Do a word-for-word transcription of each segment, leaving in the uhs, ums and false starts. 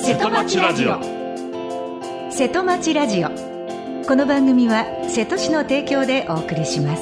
瀬戸町ラジオ。 瀬戸町ラジオ、この番組は瀬戸市の提供でお送りします。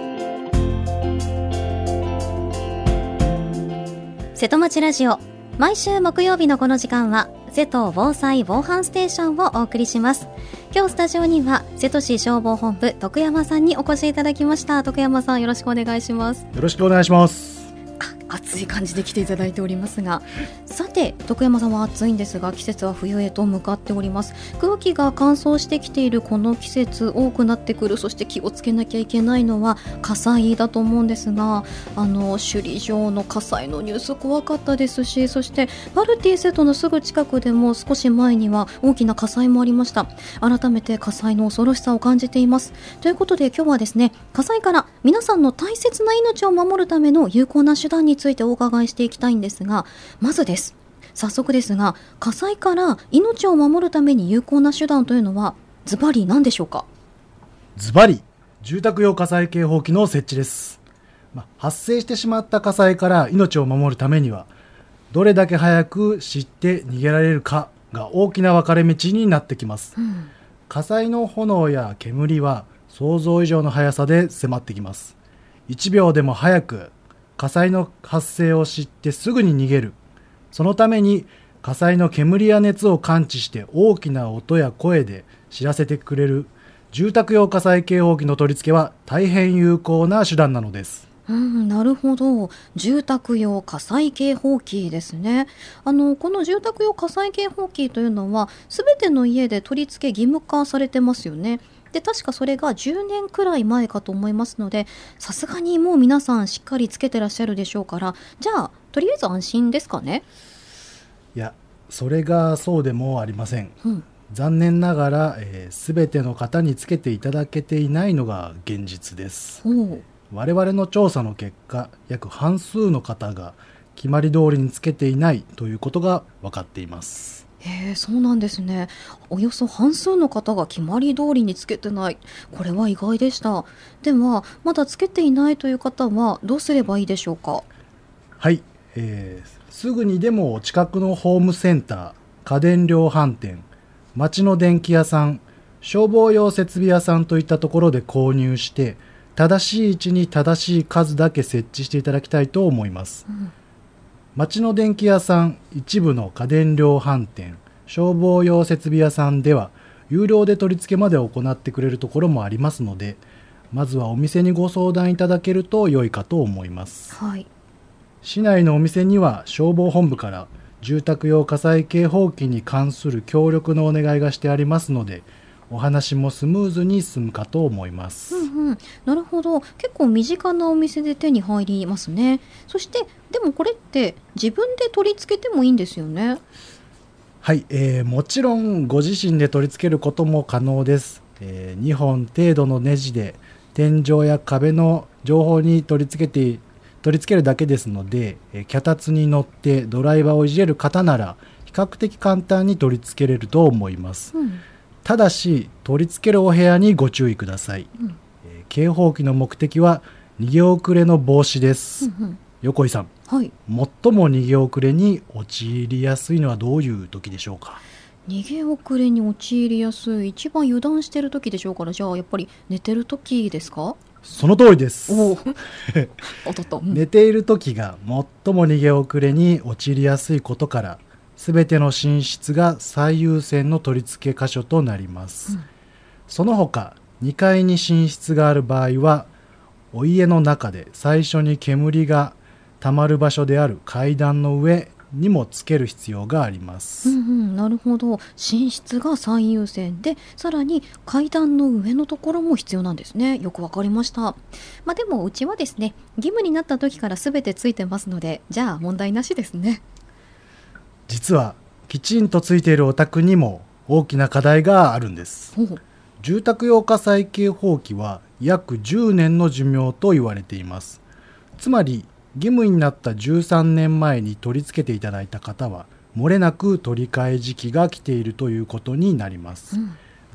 瀬戸町ラジオ、毎週木曜日のこの時間は瀬戸防災防犯ステーションをお送りします。今日スタジオには瀬戸市消防本部徳山さんにお越しいただきました。徳山さん、よろしくお願いします。 よろしくお願いします。 暑い感じで来ていただいておりますが、さて徳山さんは暑いんですが、季節は冬へと向かっております。空気が乾燥してきているこの季節、多くなってくる。そして気をつけなきゃいけないのは火災だと思うんですが、あの首里城の火災のニュース怖かったですし、そしてパルティ瀬戸のすぐ近くでも少し前には大きな火災もありました。改めて火災の恐ろしさを感じています。ということで今日はですね、火災から皆さんの大切な命を守るための有効な手段についてお伺いしていきたいんですが、まずです早速ですが、火災から命を守るために有効な手段というのはズバリ何でしょうか？ ズバリ住宅用火災警報器の設置です。まあ、発生してしまった火災から命を守るためには、どれだけ早く知って逃げられるかが大きな分かれ道になってきます、うん、火災の炎や煙は想像以上の速さで迫ってきます。いちびょうでも早く火災の発生を知ってすぐに逃げる。そのために火災の煙や熱を感知して大きな音や声で知らせてくれる住宅用火災警報器の取り付けは大変有効な手段なのです。 うん、なるほど。住宅用火災警報器ですね。あのこの住宅用火災警報器というのはすべての家で取り付け義務化されてますよね。で確かそれがじゅうねんくらい前かと思いますので、さすがにもう皆さんしっかりつけてらっしゃるでしょうから、じゃあとりあえず安心ですかね？ いや、それがそうでもありません、うん、残念ながら、えー、全ての方につけていただけていないのが現実です。我々の調査の結果、約半数の方が決まり通りにつけていないということが分かっています。 へえ、そうなんですね。およそ半数の方が決まり通りにつけてない。これは意外でした。ではまだつけていないという方はどうすればいいでしょうか？ はい、えー、すぐにでもお近くのホームセンター、家電量販店、町の電気屋さん、消防用設備屋さんといったところで購入して、正しい位置に正しい数だけ設置していただきたいと思います、うん。町の電気屋さん、一部の家電量販店、消防用設備屋さんでは有料で取り付けまで行ってくれるところもありますので、まずはお店にご相談いただけると良いかと思います、はい、市内のお店には消防本部から住宅用火災警報器に関する協力のお願いがしてありますので、お話もスムーズに進むかと思います、 うんうん、なるほど。結構身近なお店で手に入りますね。そしてでもこれって自分で取り付けてもいいんですよね？ はい、えー、もちろんご自身で取り付けることも可能です、えー、にほん程度のネジで天井や壁の情報に取り付けて取り付けるだけですので、えー、脚立に乗ってドライバーをいじれる方なら比較的簡単に取り付けれると思います、うん。ただし取り付けるお部屋にご注意ください、うん。えー、警報器の目的は逃げ遅れの防止です、うんうん。横井さん、はい、最も逃げ遅れに陥りやすいのはどういう時でしょうか？ 逃げ遅れに陥りやすい、一番油断してる時でしょうから、じゃあやっぱり寝てる時ですか？ その通りです。 おおとっと、うん、 寝ている時が最も逃げ遅れに陥りやすいことから、すべての寝室が最優先の取り付け箇所となります、うん。その他にかいに寝室がある場合は、お家の中で最初に煙がたまる場所である階段の上にもつける必要があります、 うんうん、なるほど。寝室が最優先で、さらに階段の上のところも必要なんですね。よくわかりました。まあ、でもうちはですね、義務になった時から全てついてますので、じゃあ問題なしですね。 実はきちんとついているお宅にも大きな課題があるんです。住宅用火災警報器は約じゅうねんの寿命と言われています。つまり義務になったじゅうさんねんまえに取り付けていただいた方は漏れなく取り替え時期が来ているということになります、うん。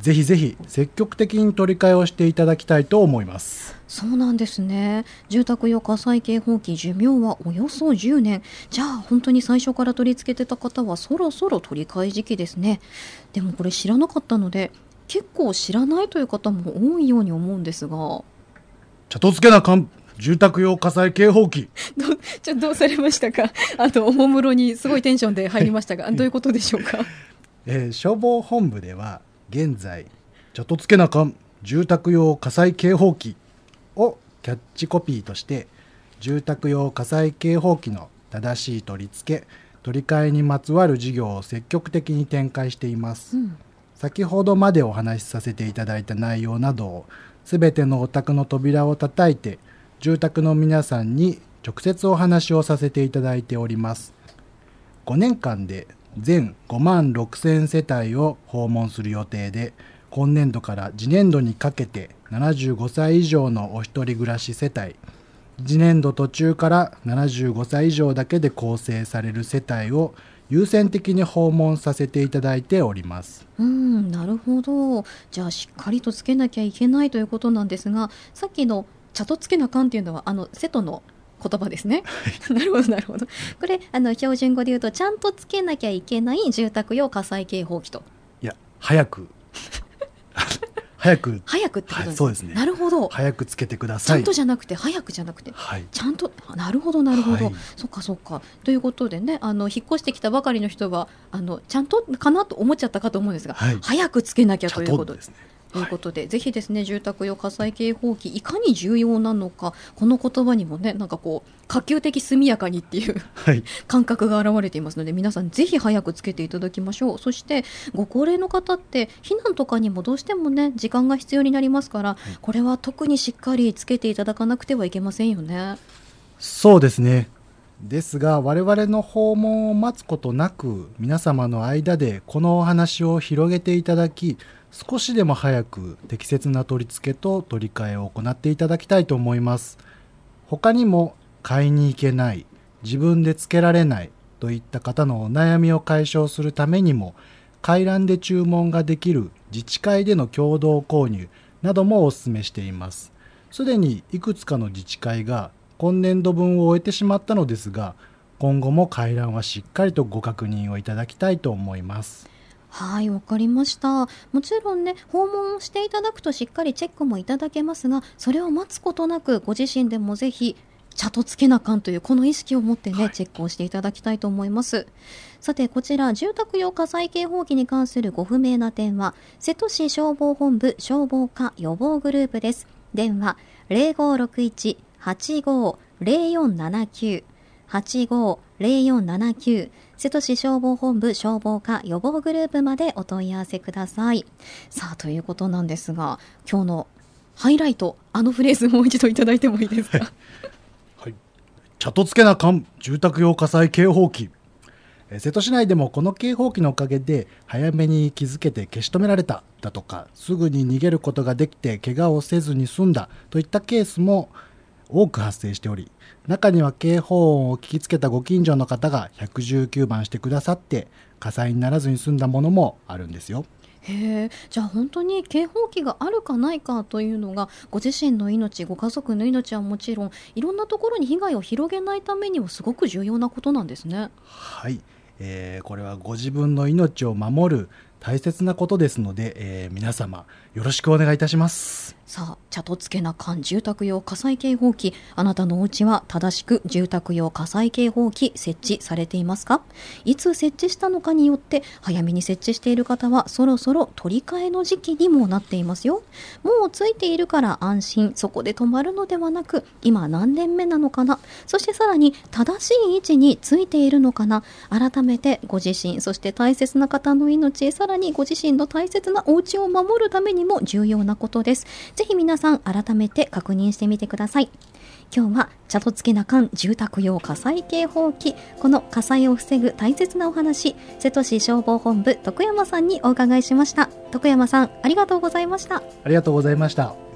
ぜひぜひ積極的に取り替えをしていただきたいと思います。 そうなんですね。住宅用火災警報器寿命はおよそじゅうねん。じゃあ本当に最初から取り付けてた方はそろそろ取り替え時期ですね。でもこれ知らなかったので結構知らないという方も多いように思うんですが、 ちゃとつけなかん住宅用火災警報器どちょどうされましたか？あとおもむろにすごいテンションで入りましたがどういうことでしょうか？ えー、消防本部では現在ちゃとつけなかん住宅用火災警報器をキャッチコピーとして住宅用火災警報器の正しい取り付け取り替えにまつわる事業を積極的に展開しています、うん、先ほどまでお話しさせていただいた内容などをすべてのお宅の扉を叩いて住宅の皆さんに直接お話をさせていただいております。ごねんかんで全ごまんろくせんせたいを訪問する予定で、今年度から次年度にかけてななじゅうごさい以上のお一人暮らし世帯、次年度途中からななじゅうごさい以上だけで構成される世帯を優先的に訪問させていただいております。 うん、なるほど。じゃあしっかりとつけなきゃいけないということなんですが、さっきのちゃとつけなかんっていうのはあの瀬戸の言葉ですね。なるほどなるほど。これあの標準語で言うとちゃんとつけなきゃいけない住宅用火災警報器と。 いや早く早く早くってことです、はい、 そうですね。 なるほど。 早くつけてください。 ちゃんとじゃなくて早くじゃなくて、 はい、 ちゃんと。なるほどなるほど、はい、そっかそっか。ということでね、あの引っ越してきたばかりの人はあのちゃんとかなと思っちゃったかと思うんですが、はい、早くつけなきゃということですね。ということで、はい、ぜひですね住宅用火災警報器いかに重要なのか、この言葉にもねなんかこう可及的速やかにっていう、はい、感覚が現れていますので、皆さんぜひ早くつけていただきましょう。そしてご高齢の方って避難とかにもどうしてもね時間が必要になりますから、はい、これは特にしっかりつけていただかなくてはいけませんよね。 そうですね。ですが我々の訪問を待つことなく皆様の間でこのお話を広げていただき、少しでも早く適切な取り付けと取り替えを行っていただきたいと思います。他にも買いに行けない、自分でつけられないといった方のお悩みを解消するためにも、回覧で注文ができる自治会での共同購入などもお勧めしています。すでにいくつかの自治会が今年度分を終えてしまったのですが、今後も回覧はしっかりとご確認をいただきたいと思います。 はい、わかりました。もちろんね訪問していただくとしっかりチェックもいただけますが、それを待つことなくご自身でもぜひちゃとつけなかんというこの意識を持ってね、はい、チェックをしていただきたいと思います。さてこちら住宅用火災警報器に関するご不明な点は瀬戸市消防本部消防課予防グループです。電話 ゼロごろくいち はちごゼロよんななきゅう はちごゼロよんななきゅう、瀬戸市消防本部消防課予防グループまでお問い合わせください。さあということなんですが、今日のハイライト、あのフレーズもう一度いただいてもいいですか？ はい、ちゃとつけなかん住宅用火災警報器。瀬戸市内でもこの警報器のおかげで早めに気づけて消し止められただとか、すぐに逃げることができて怪我をせずに済んだといったケースも多く発生しており、中には警報音を聞きつけたご近所の方がひゃくじゅうきゅうばんしてくださって火災にならずに済んだものもあるんですよ。 へえ、じゃあ本当に警報器があるかないかというのがご自身の命、ご家族の命はもちろんいろんなところに被害を広げないためにもすごく重要なことなんですね。 はい、えー、これはご自分の命を守る大切なことですので、えー、皆様よろしくお願いいたします。 さあ、ちゃとつけなかん住宅用火災警報器、あなたのお家は正しく住宅用火災警報器設置されていますか？いつ設置したのかによって早めに設置している方はそろそろ取り替えの時期にもなっていますよ。もうついているから安心、そこで止まるのではなく、今何年目なのかな、そしてさらに正しい位置についているのかな、改めてご自身、そして大切な方の命、さらにご自身の大切なお家を守るためにも重要なことです。ぜひ皆さん改めて確認してみてください。今日はちゃとつけなかん住宅用火災警報器、この火災を防ぐ大切なお話、瀬戸市消防本部徳山さんにお伺いしました。徳山さん、ありがとうございました。 ありがとうございました。